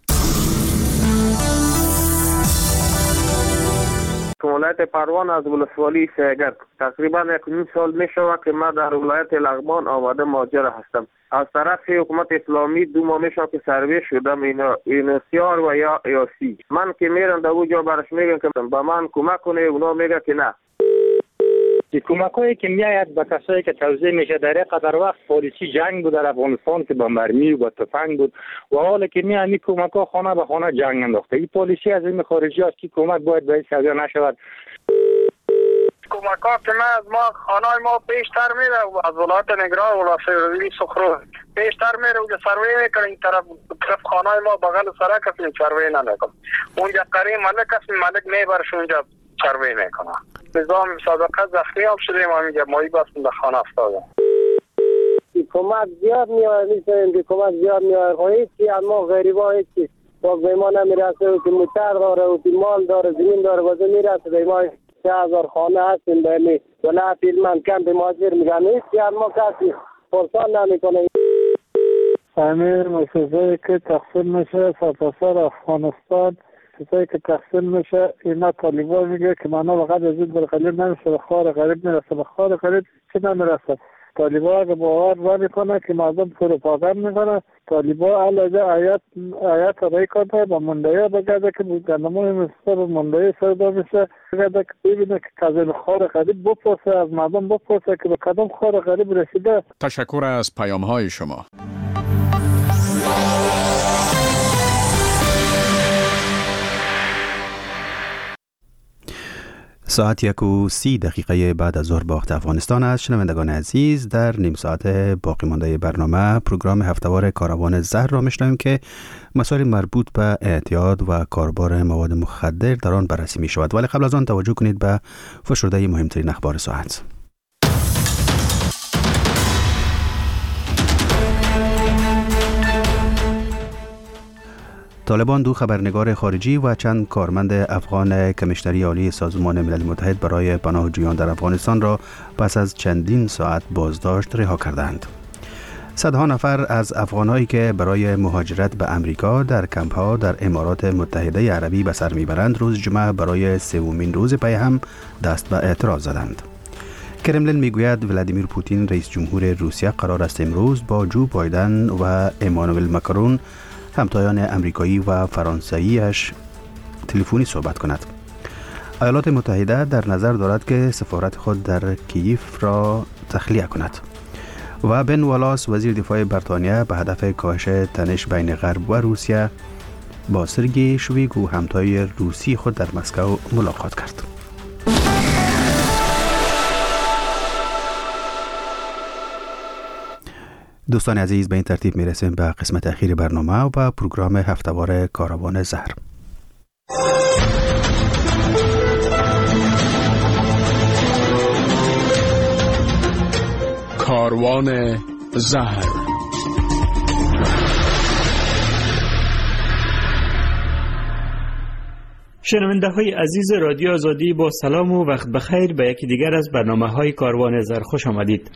ولایت پروان از ولسوالی سیگرد تقریبا 1 سال می شود که من در ولایت لغمان آمده مهاجر هستم. از طرف حکومت اسلامی 2 ماه میشه که سروی شدم این سیار و یا یاسی. من که میرم در اونجا برش میگم که به من کمک کنه، اونا میگه که نه. کمکایی که میآید به کسایی که توزیع میشه در قدر وقت پلیسی جنگ بود در افغانستان که با مرمی و با تفنگ بود و حالا که میان این کمک‌ها خانه به خانه جنگ انداخته. این پلیسی از این خارجی است که کمک باید به این سویا نشود. کمکات ما خانه ما پیشتر میره و از ولایت نگران و ولایت سخرو پیشتر میره و سروی میکنه. این طرف خانه ما بغل سرک است، سروی نمیکنه. اونجا قریب ملک است، ملک میبرش اونجا سروی میکنه. نظام سابقه زخمی هم شدیم، همینجا مایی بستم در خانه افتادم. کمک زیاد میاد، میتونیم که کمک زیاد میاد، هیچی اما غریبا هیچی باز به ما نمیرسه و که موتر داره و که مال داره زمین داره واسه میرسه به ما 3000 خانه هستیم به ولایت علمان کمپ مهاجر میگن هیچی اما کسی پرسان نمیکنه. همه مسئله که تقسیم میشه سرتاسر افغانستان چیزایی که تقسیم میشه اینا طالبان میگه که مانا فقط از این برقلیب نمیشه به خار غریب میرسه، به خار غریب چی نمیرسه. طالبان اگه باور نمیکنه که مردم پروپاگاند میکنه، طالبان علاوه آیات رای کنه با مندایی بگرده که گندمون مستر مندایی سردا میشه، بگرده که ببینه که از خار غریب بپرسه، از مردم بپرسه که به کدام خار غریب رسیده. تشکر از پیام های شما. ساعت 1:30 بعد از ظهر با وقت افغانستان است. شنوندگان عزیز، در نیم ساعت باقی مانده برنامه پروگرام هفتهوار کاروان زهر را میشنویم که مسائل مربوط به اعتیاد و کاربار مواد مخدر در آن بررسی می شود. ولی قبل از آن توجه کنید به فشرده مهمترین اخبار ساعت. طالبان 2 خبرنگار خارجی و چند کارمند افغان کمیشنری عالی سازمان ملل متحد برای پناهجویان در افغانستان را پس از چندین ساعت بازداشت رها کردند. صدها نفر از افغانهایی که برای مهاجرت به امریکا در کمپ‌ها در امارات متحده عربی به سر میبرند روز جمعه برای 3مین روز پی هم دست به اعتراض زدند. کرملین میگوید ولادیمیر پوتین رئیس جمهور روسیه قرار است امروز با جو بایدن و امانوئل ماکرون همتایان امریکایی و فرانسویش تلفنی صحبت کند. ایالات متحده در نظر دارد که سفارت خود در کیف را تخلیه کند. و بن والاس وزیر دفاع بریتانیا به هدف کاهش تنش بین غرب و روسیه با سرگئی شویگو همتای روسی خود در مسکو ملاقات کرد. دوستان عزیز، به این ترتیب میرسیم به قسمت اخیر برنامه و به پروگرام هفتهوار کاروان زهر. کاروان زهر. شنونده های عزیز رادیو آزادی، با سلام و وقت بخیر به یکی دیگر از برنامه های کاروان زهر خوش آمدید.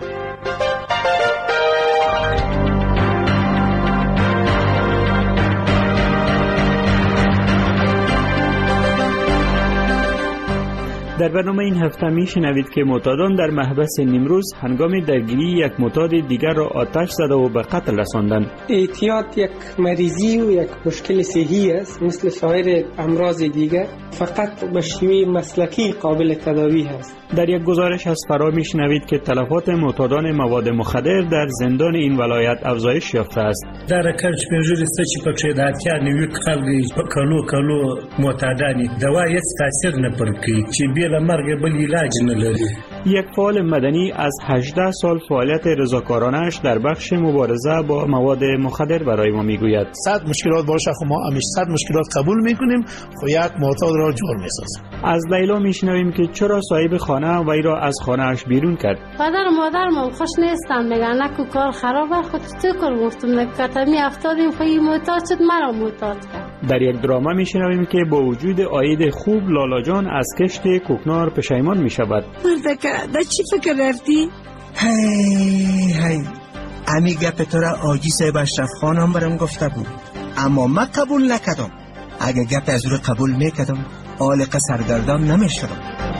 در برنامه این هفته می شنوید که معتادان در محبس نیمروز هنگام درگیری یک معتاد دیگر را آتش زده و به قتل رساندند. اعتیاد یک مریضی و یک مشکل صحی است، مثل سایر امراض دیگر، فقط به شیوه مسلکی قابل تداوی است. در یک گزارش از فرا می شنوید که تلفات معتادان مواد مخدر در زندان این ولایت افزایش یافته است. در کلچ پنجوری سچی پکشه در کار نیوی خلقی کلو معتادانی دوا هیچ تاثیر نپرکی چی بیل مرگ بل علاج نلری. یک فعال مدنی از 18 سال فعالیت رضاکارانه‌اش در بخش مبارزه با مواد مخدر برای ما میگوید. 100 مشکلات باشه خو ما همیشه 100 مشکلات قبول میکنیم، خو یک معتاد را جور میسازیم. از لیلا میشنویم که چرا صاحب خانه وی را از خانه اش بیرون کرد. پدر و مادرم خوش نیستن، میگن نکو کار خرابه، خود تو کار گفتم نکتمی افتادیم خواهی معتاد شد، مرا معتاد کرد. در یک دراما میشنویم که با وجود عاید خوب لالا جان از کشت کوکنار پشیمان میشود. در چی فکر رفتی؟ هی امی گپ تو را آجی صاحب اشرف خان هم برم گفته بود، اما من قبول نکردم. اگه گپ از رو قبول میکردم آلق سرگردان نمیشدم.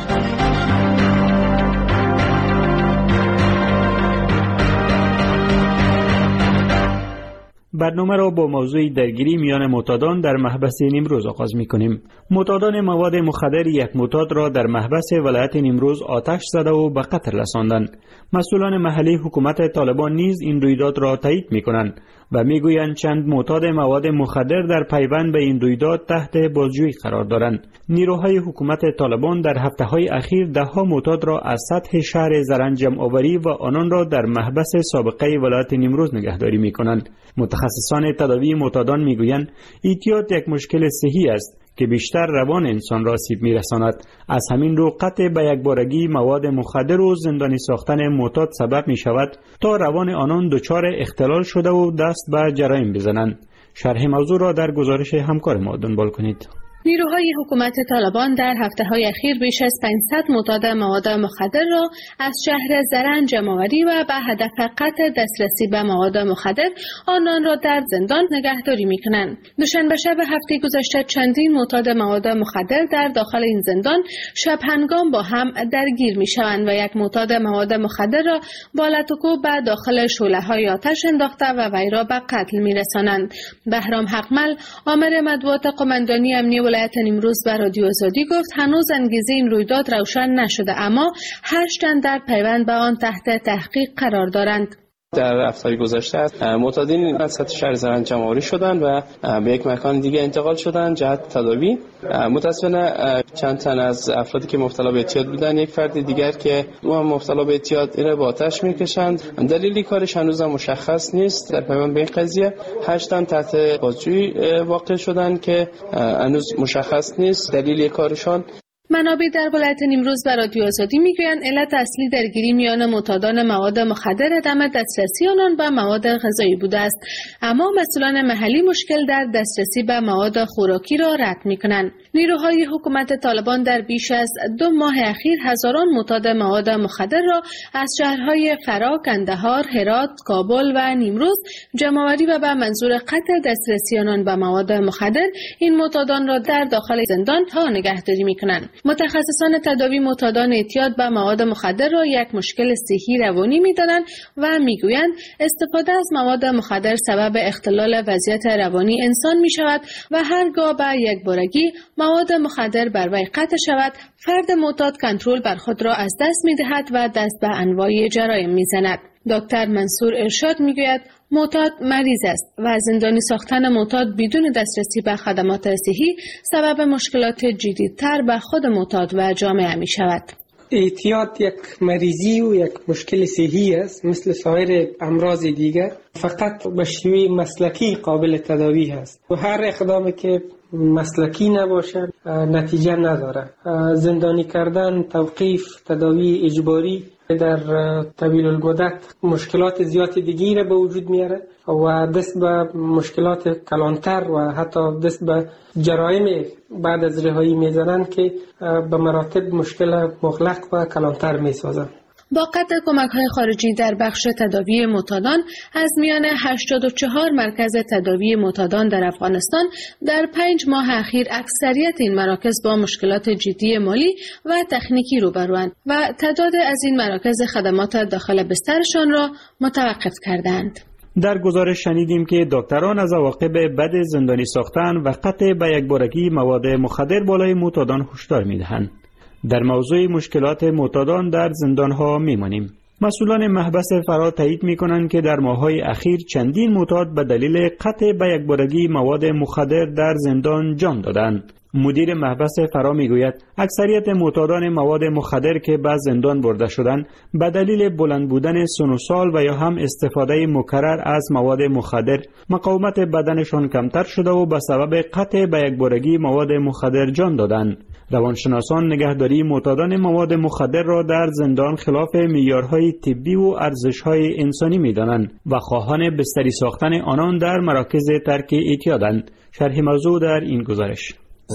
برنامه را با موضوع درگیری میان معتادان در محبس نیمروز آغاز می‌کنیم. معتادان مواد مخدر یک معتاد را در محبس ولایت نیمروز آتش زده و به قتل رساندند. مسئولان محلی حکومت طالبان نیز این رویداد را تایید می‌کنند. و میگویند چند معتاد مواد مخدر در پیوند به این رویداد تحت بازجویی قرار دارند. نیروهای حکومت طالبان در هفته‌های اخیر ده‌ها معتاد را از سطح شهر زرنج جمع آوری و آنان را در محبس سابقه ولایت نیمروز نگهداری می‌کنند. متخصصان تداوی معتادان میگویند اعتیاد یک مشکل صحی است که بیشتر روان انسان را آسیب می‌رساند. از همین رو قطع به یکبارگی مواد مخدر و زندانی ساختن معتاد سبب می‌شود تا روان آنان دچار اختلال شده و دست به جرایم بزنند. شرح موضوع را در گزارش همکار ما دنبال کنید. نیروهای حکومت طالبان در هفته‌های اخیر بیش از 500 معتاد مواد مخدر را از شهر زرنج جمع‌آوری و به هدف قطع دسترسی به مواد مخدر آنان را در زندان نگهداری می‌کنند. دوشنبه شب هفته گذشته چندین معتاد مواد مخدر در داخل این زندان شب هنگام با هم درگیر می‌شوند و یک معتاد مواد مخدر را با لطکو به داخل شعله‌های آتش انداخته و وی را به قتل می‌رسانند. بهرام حقمل، آمر مطبوعات قماندانی امنیه ولایت نیمروز به رادیو آزادی گفت هنوز انگیزه این رویداد روشن نشده، اما 8 تن در پیوند به آن تحت تحقیق قرار دارند. در هفته‌های گذشته معتادین از سطح شهر زرنج جمع‌آوری شدند و به یک مکان دیگه انتقال شدند جهت تداوی. متأسفانه چند تن از افرادی که مبتلا به اعتیاد بودند، یک فرد دیگر که او هم مبتلا به اعتیاد، این با آتش می‌کشند. دلیلی کارش هنوز مشخص نیست. در پیوند به این قضیه 8 تن تحت بازجویی واقع شدند که هنوز مشخص نیست دلیل کارشان. منابع در ولایت نیمروز به رادیو آزادی میگویند علت اصلی درگیری میان معتادان مواد مخدر عدم دسترسی آنان به مواد غذایی بوده است، اما مسئولان محلی مشکل در دسترسی به مواد خوراکی را رد میکنند. نیروهای حکومت طالبان در بیش از 2 ماه اخیر هزاران معتاد مواد مخدر را از شهرهای فرا، کندهار، هرات، کابل و نیمروز جمع‌آوری و به منظور قطع دسترسی آنان به مواد مخدر این معتادان را در داخل زندان ها نگهداری میکنند. متخصصان تداوی معتادان اعتیاد به مواد مخدر را یک مشکل صحی روانی می‌دانند و میگویند استفاده از مواد مخدر سبب اختلال وضعیت روانی انسان می‌شود و هرگاه به یکبارگی مواد مخدر بر وی قطع شود، فرد معتاد کنترل بر خود را از دست می‌دهد و دست به انواع جرایم می‌زند. دکتر منصور ارشاد میگوید معتاد مریض است و زندانی ساختن معتاد بدون دسترسی به خدمات صحی سبب مشکلات جدی‌تر به خود معتاد و جامعه می شود. اعتیاد یک مریضی و یک مشکل صحی است مثل سایر امراض دیگر، فقط به شیوه مسلکی قابل تداوی است و هر اقدامی که مسلکی نباشد نتیجه نداره. زندانی کردن، توقیف، تداوی اجباری در طویل المدت مشکلات زیاد دیگری را به وجود میاره و دست به مشکلات کلانتر و حتی دست به جرایم بعد از رهایی میزنن که به مراتب مشکل مغلق و کلانتر میسازن. با قطع کمک‌های خارجی در بخش تداوی معتادان، از میان 84 مرکز تداوی معتادان در افغانستان در 5 ماه اخیر اکثریت این مراکز با مشکلات جدی مالی و تکنیکی روبروند و تعداد از این مراکز خدمات داخل بسترشان را متوقف کردند. در گزارش شنیدیم که دکتران از عواقب بد زندانی ساختن و قطع به یکبارگی مواد مخدر بالای معتادان هشدار می‌دهند. در موضوع مشکلات معتادان در زندان‌ها می‌مانیم. مسئولان محبس فرا تایید می‌کنند که در ماه‌های اخیر چندین معتاد به دلیل قطع به یکبارگی مواد مخدر در زندان جان دادند. مدیر محبس فرا میگوید اکثریت معتادان مواد مخدر که به زندان برده شدند به دلیل بلند بودن سن و سال و یا هم استفاده مکرر از مواد مخدر مقاومت بدنشان کمتر شده و به سبب قطع به یکبارگی مواد مخدر جان دادند. روانشناسان نگهداری معتادان مواد مخدر را در زندان خلاف معیارهای طبی و ارزش‌های انسانی می‌دانند و خواهان بستری ساختن آنان در مراکز ترک اعتیادند. شرح موضوع در این گزارش.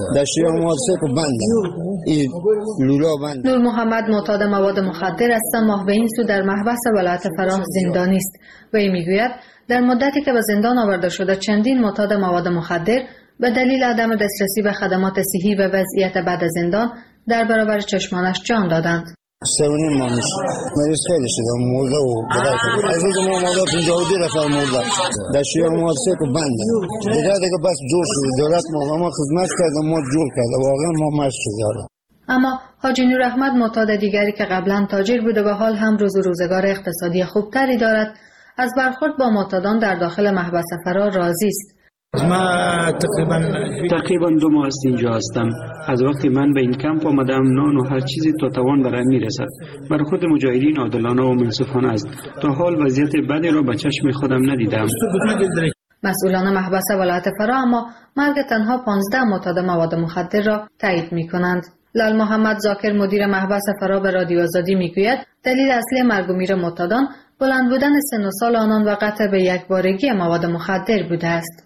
نور محمد معتاد مواد مخدر است. ماه به این سو در محبس ولایت فراه زندانی است. وی میگوید در مدتی که به زندان آورده شده چندین معتاد مواد مخدر به دلیل عدم دسترسی به خدمات صحی و وضعیت بعد از زندان در برابر چشمانش جان دادند. سرونی مانش مریض خیلی شده مرده و از این ما مرده 52 نفر مرده در شیعه محادثه که بنده دیگه بس جور شده دولت ما خدمت کرده ما جور کرده واقعا ما مشت شده. اما حاجی نور احمد معتاد دیگری که قبلا تاجر بوده و حال هم روز و روزگار اقتصادی خوبتری دارد از برخورد با معتادان در داخل محبس فرا راضی است. ما تقریبا 2 ماه است اینجا هستم. از وقتی من به این کمپ آمدم نان و هر چیزی تا توان برای میرسد. برخورد مجاهدین عادلانه و منصفانه است. تا حال وضعیت بدی را به چشم خودم ندیدم. مسئولان محبس ولایت فرا اما مرگ تنها 15 معتاد مواد مخدر را تایید می کنند. لال محمد زاکر مدیر محبس فرا به رادیو آزادی میگوید دلیل اصلی مرگ و میر معتادان بلند بودن سن و سال آنان و قطع به یکبارگی مواد مخدر بوده است.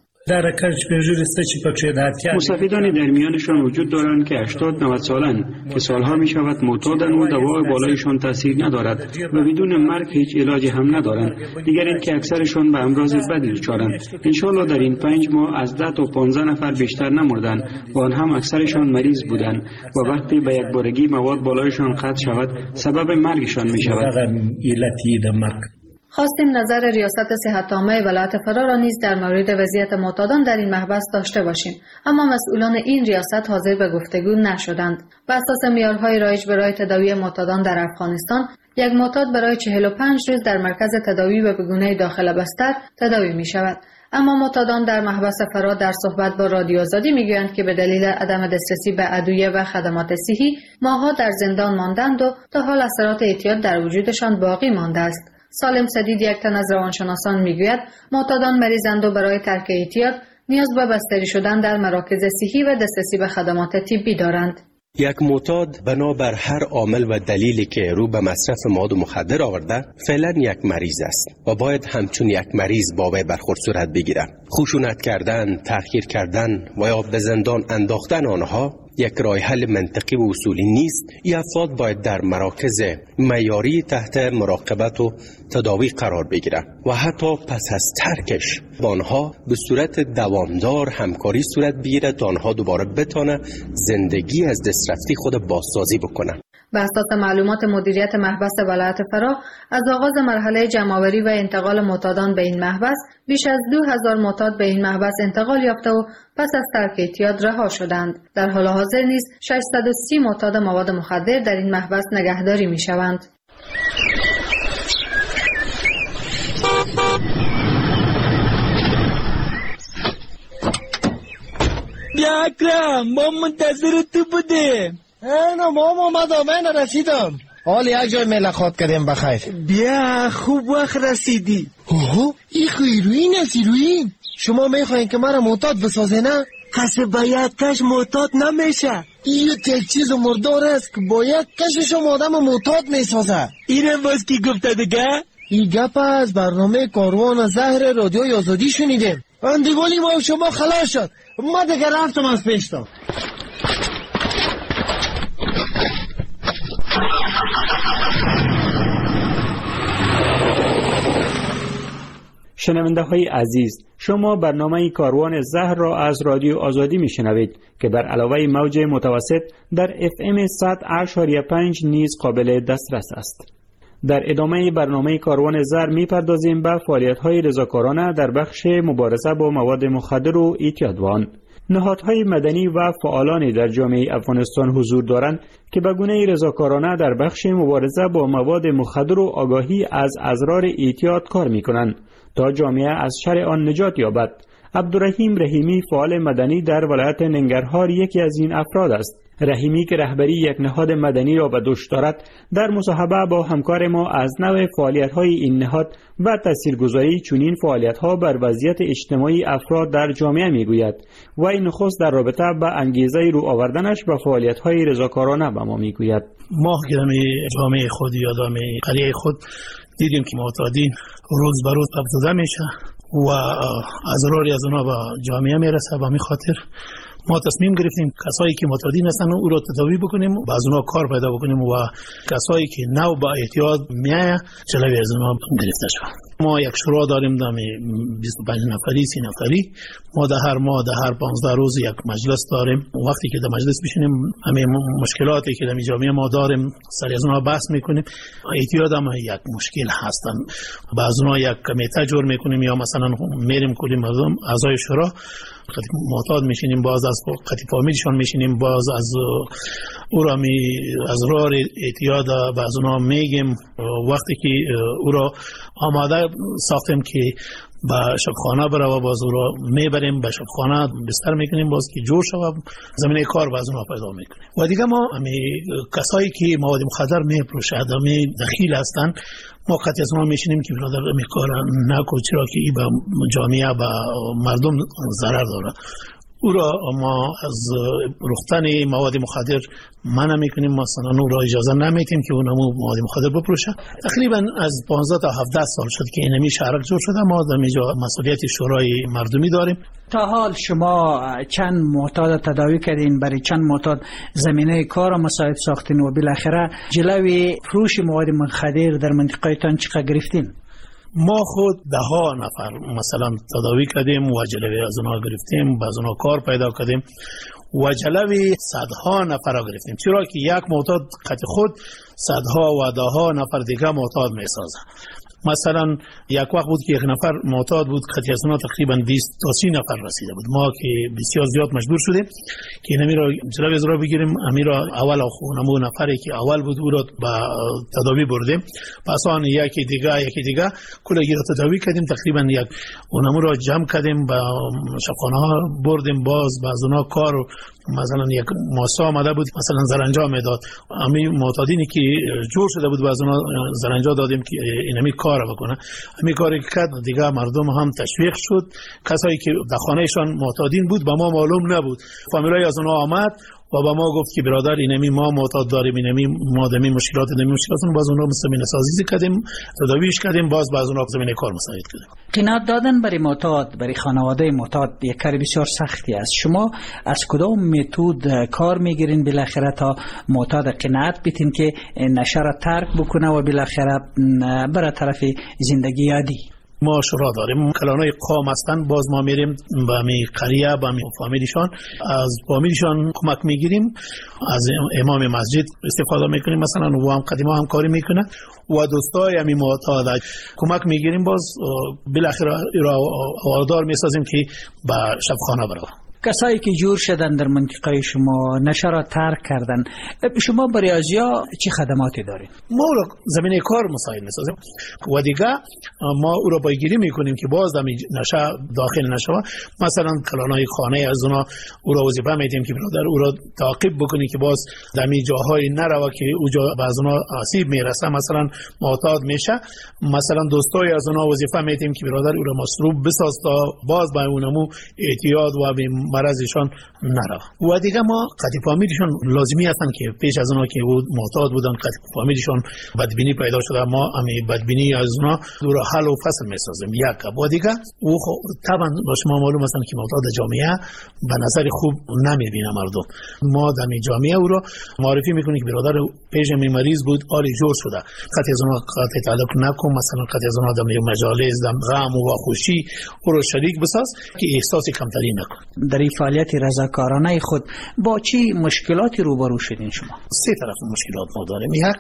مستفیدانی در میانشان وجود دارند که 80-90 سالند که سالها می شود معتادند و دوا بالایشان تاثیر ندارد و بدون مرگ هیچ علاجی هم ندارند. دیگر این که اکثرشان به امراض بدی دچارند. انشالله در این 5 ماه از 10 تا 15 نفر بیشتر نمردند و آن هم اکثرشان مریض بودند و وقتی به یکبارگی مواد بالایشان قطع شود سبب مرگشان می شود. خواستیم نظر ریاست صحت عامه ولایت فرا را نیز در مورد وضعیت معتادان در این محبس داشته باشیم، اما مسئولان این ریاست حاضر به گفتگو نشدند. بر اساس معیارهای رایج برای تداوی معتادان در افغانستان، یک معتاد برای 45 روز در مرکز تداوی به گونه داخل بستر تداوی می شود. اما معتادان در محبس فرا در صحبت با رادیو آزادی میگویند که به دلیل عدم دسترسی به ادویه و خدمات صحی ماه‌ها در زندان ماندند و تا حال اثرات اعتیاد در وجودشان باقی مانده است. سالم سدید یک تن از روانشناسان میگوید معتادان مریضند و برای ترک اعتیاد نیاز به بستری شدن در مراکز صحی و دسترسی به خدمات طبی دارند. یک معتاد بنابر هر عامل و دلیلی که رو به مصرف مواد مخدر آورده فعلا یک مریض است و باید همچون یک مریض با وی برخورد صورت بگیرد. خشونت کردن، تحقیر کردن و یا به زندان انداختن آنها یک راه حل منطقی و اصولی نیست. این افراد باید در مراکز معیاری تحت مراقبت و تداوی قرار بگیرند و حتی پس از ترکش با آنها به صورت دوامدار همکاری صورت بگیره تا آنها دوباره بتونه زندگی از دسترفتی خود بازسازی بکنه. به اساس معلومات مدیریت محبس ولایت فرا، از آغاز مرحله جمع‌آوری و انتقال معتادان به این محبس، بیش از 2000 معتاد به این محبس انتقال یافته و پس از ترک اعتیاد رها شدند. در حال حاضر نیز 630 معتاد مواد مخدر در این محبس نگهداری می‌شوند. بیا اکرم، ما منتظر تو بودیم. اینا ما من رسیدم. حال یک جای ملاقات کردیم بخیر. بیا خوب وقت رسیدی. اوه این هیروئین است. هیروئین شما میخواین که مرا معتاد بسازه نه؟ کسی با یک کش معتاد نمیشه. این یک چیز مردار است که با یک کشش آدم معتاد میسازه. اینم باز کی گفته دیگه؟ این گپ از برنامه کاروان زهر رادیوی آزادی شنیدیم. اندیگالی ما شما خلاص شد. ما دیگه رفتم از پیشتا. شنونده های عزیز، شما برنامه کاروان زهر را از رادیو آزادی می شنوید که بر علاوه موج متوسط در FM 100.5 نیز قابل دسترس است. در ادامه برنامه کاروان زهر می پردازیم به فعالیت های رضاکارانه در بخش مبارزه با مواد مخدر و اعتیادوان. نهادهای مدنی و فعالانی در جامعه افغانستان حضور دارند که به گونه رضاکارانه در بخش مبارزه با مواد مخدر و آگاهی از اضرار اعتیاد کار می کنند تا جامعه از شر آن نجات یابد. عبدالرحیم رحیمی فعال مدنی در ولایت ننگرهار یکی از این افراد است. رحیمی که رهبری یک نهاد مدنی را به دوش دارد، در مصاحبه با همکار ما از نوع فعالیت‌های این نهاد و تاثیرگذاری چنین فعالیت‌ها بر وضعیت اجتماعی افراد در جامعه میگوید و این نخست در رابطه به انگیزه رو آوردنش به فعالیت‌های رضاکارانه به ما میگوید. ما که در جامعه خود یا در قریه خود دیدیم که معتادین روز به روز افزوده میشه و اضراری از اونها به جامعه میرسه. و می خاطر ما تصمیم گرفتیم کسایی که معتادین هستن او را تداوی بکنیم و از اونها کار پیدا بکنیم و کسایی که نو با اعتیاد میایه جلوی از اونها گرفته شود. ما یک شورا داریم در 25 نفری 30 نفری. ما در هر ماه در هر 15 روز یک مجلس داریم. وقتی که در مجلس بشینیم همه مشکلاتی که در جامعه ما داریم سر از اونها بحث میکنیم. اعتیاد هم یک مشکل هستن. بعض اونها یک کمیته جور میکنیم یا مثلا میریم کلی مردم اعضای شورا معتاد میشینیم، باز از خط فامیلشان میشینیم، باز از او را از راه اعتیاد و از اونا میگیم. وقتی که او را آماده ساختیم که به شبخانه بره و باز او را میبریم به شبخانه بستر میکنیم، باز که جور شود زمینه کار باز اونا پیدا میکنیم. و دیگه ما کسایی که مواد مخدر میپروشند و دخیل هستند، ما قطعی از اونا میشینیم که برادر می کار نکن، چرا که این به جامعه به مردم ضرر داره. او را ما از رفتن مواد مخدر منع میکنیم، مثلا او را اجازه نمیدیم که اون مواد مخدر بپروشه. تقریبا از 15 تا 17 سال شد که اینمی شهرک جور شده. ما در اینجا مسئولیت شورای مردمی داریم. تا حال شما چند معتاد تداوی کردین، برای چند معتاد زمینه کار مساعد ساختین و بالاخره جلوی فروش مواد مخدر در منطقه تان چقدر گرفتین؟ ما خود 10 نفر مثلا تداوی کردیم و جلوی از اونها گرفتیم، از اونها کار پیدا کردیم و جلوی صدها نفر را گرفتیم، چرا که یک معتاد قطع خود صدها و 10 نفر دیگه معتاد میسازه. مثلا یک وقت بود که یک نفر معتاد بود، قطعی از اونها تقریبا 20 تا 30 نفر رسیده بود. ما که بسیار زیاد مجبور شدیم که اینمی را جلوی از را بگیریم. امی را اول خونمون نفری که اول بود او را به تداوی بردیم، پس آن یکی دیگه کلگی را تداوی کردیم. تقریبا یک اونمو را جمع کردیم به شبخانه ها بردیم. باز بعض اونها کار مثلا یک ماسه آمده بود مثلا زرنجا میداد، امی معتادینی که جور شده بود بعض اونها زرنجا دادیم که اینمی کار بکنه. امی کاری که کرد دیگه مردم هم تشویق شد. کسایی که در خانهشان معتادین بود به ما معلوم نبود، فامیلای از اونها آمد و با ما گفت که برادر اینمی ما معتاد داریم، اینمی ما دمی مشکلات باز اونها زمینه سازی کردیم، تداویش کردیم، باز اونها زمینه کار مساعد کردیم. قناعت دادن برای معتاد، برای خانواده معتاد یک کار بسیار سختی است. شما از کدام متد کار میگیرین بالاخره تا معتاد قناعت بیتین که نشه را ترک بکنه و بالاخره بره طرف زندگی عادی؟ ما شورا داریم، کلانای قام هستن، باز ما میریم به می قریه به می فامیلشان، از فامیلشان کمک میگیریم، از امام مسجد استفاده میکنیم، مثلا او هم قدیما هم کاری میکنه و دوستای همی معتاد کمک میگیریم. باز بالاخره را آوردار میسازیم که به شبخانه بره. کسایی که جور شدن در منطقه شما نشه را ترک کردن، شما برای ازیا چه خدماتی دارید؟ ما را زمینه کار مساعد میسازیم و دیگه ما او را بایگیری میکنیم که باز نشه داخل نشوه. مثلا کلانای خانه از اونا او را وظیفه میدیم که برادر او را تعقیب بکنی که باز دمی جاهای نروه که او جا باز اونا آسیب میرسه، مثلا معتاد میشه. مثلا دوستای از اونا وظیفه میدیم که برادر او را مصروف بساز تا باز با اونمو اعتیاد و مرضشان نره. و دیگه ما قطعی فامیلشان لازمی هستن که پیش از اونا که معتاد بودن قطعی فامیلشان بدبینی پیدا شده، ما امی بدبینی از اونا دور حل و فصل میسازیم. یک و دیگه او طبعا با شما معلوم هستن که معتاد جامعه به نظر خوب نمیبینه مردم. ما در جامعه او را معرفی میکنیم که برادر پیش می مریض بود، حال جور شده، قطعی از اونا قطعی تعلق نکن، مثلا قطعی از اونا در مجالس در غم و خوشی او را شریک بساز که احساس کمتری نکن. در این فعالیت رضاکارانه خود با چی مشکلاتی روبرو شدین شما؟ 3 طرف مشکلات ما داریم. یک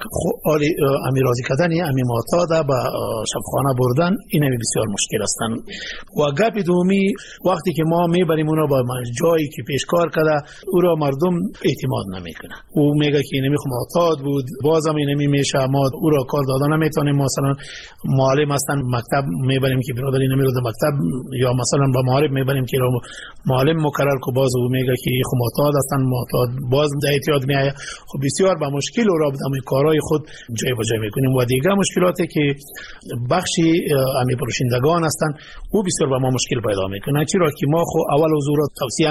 امی راضی کردن امی معتاد به شبخانه بردن، این بسیار مشکل هستن. و گپ دومی وقتی که ما میبریم اونا با جایی که پیشکار کرده او را مردم اعتماد نمیکنه. او میگه که اینمی معتاد بود، بازم اینمی میشه، ما او را کار دادن نمیتونیم. مثلا معلم هستن مکتب میبریم که برادر اینمی رو در مکتب، یا مثلا با معلم میبریم که معلم مقرر کو، باز او میگه که خب معتاد هستن، معتاد باز در اعتیاد میایه. خب بسیار با مشکل و را بدم کارهای خود جای به جای میکنیم. و دیگه مشکلاتی که بخشی امی پروشندگان هستن او بسیار با ما مشکل پیدا میکنه، چرا که ما خب اول حضور توصیه